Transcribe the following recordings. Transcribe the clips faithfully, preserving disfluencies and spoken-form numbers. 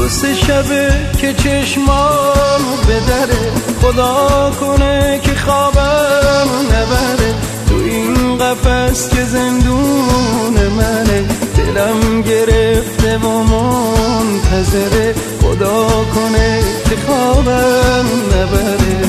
سه شبه که چشمام به دره، خدا کنه که خوابم نبره. تو این قفس که زندون منه، دلم گرفته و منتظره، خدا کنه که خوابم نبره.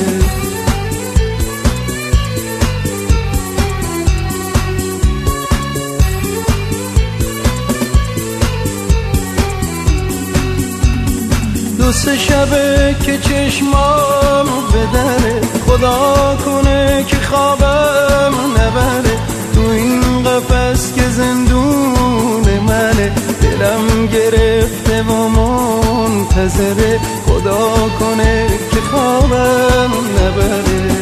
دو سه شبه که چشمام به دره، خدا کنه که خوابم نبره. تو این قفس که زندون منه، دلم گرفته و منتظره، خدا کنه که خوابم نبره.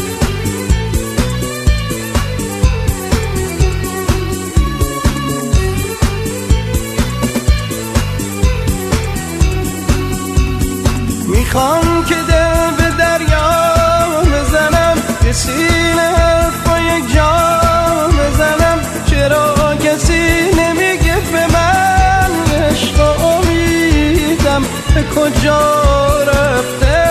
میخوام که دل به دریا بزنم، یه سینه حرف با یک جام بزنم. چرا کسی نمیگه به من عشق و امیدم به کجا رفته؟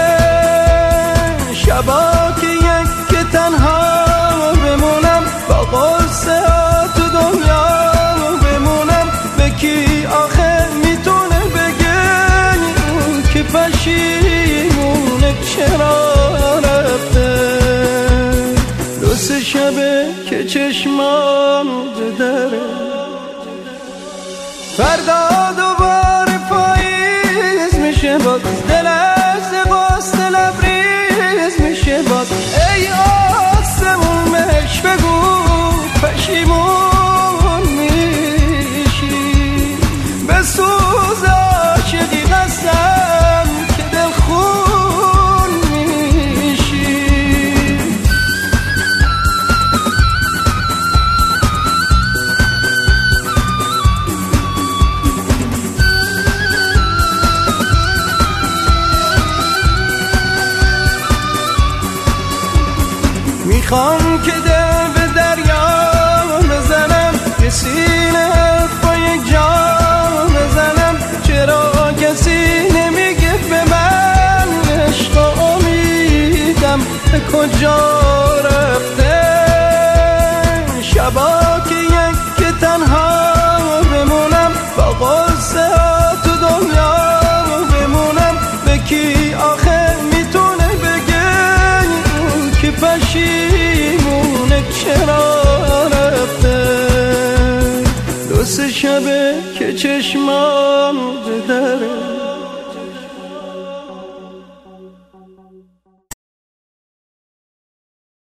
شبا که یک که تنها بمونم، با قصه ها تو دنیا بمونم. به کی آخه میتونه بگه که پشیمونه چرا رفته؟ دو سه شبه که چشمام دره، فردا دوباره پاییز میشه باز، دل از غصه لبریز میشه باز. ای آسمون بهش بگو پشیمون میشی، به سوز عاشقی قسم که دل خون میشی. میخوام که دل به دریا بزنم، یه سینه حرف با یک جام بزنم. چرا کسی نمیگه به من عشق و امیدم به کجا رفته؟ شبا که یک که تنها بمونم، با قصه ها تو دنیا بمونم. به کی آخه میتونه بگه که پشیمونه چرا رفته؟ دو سه شبه که چشمام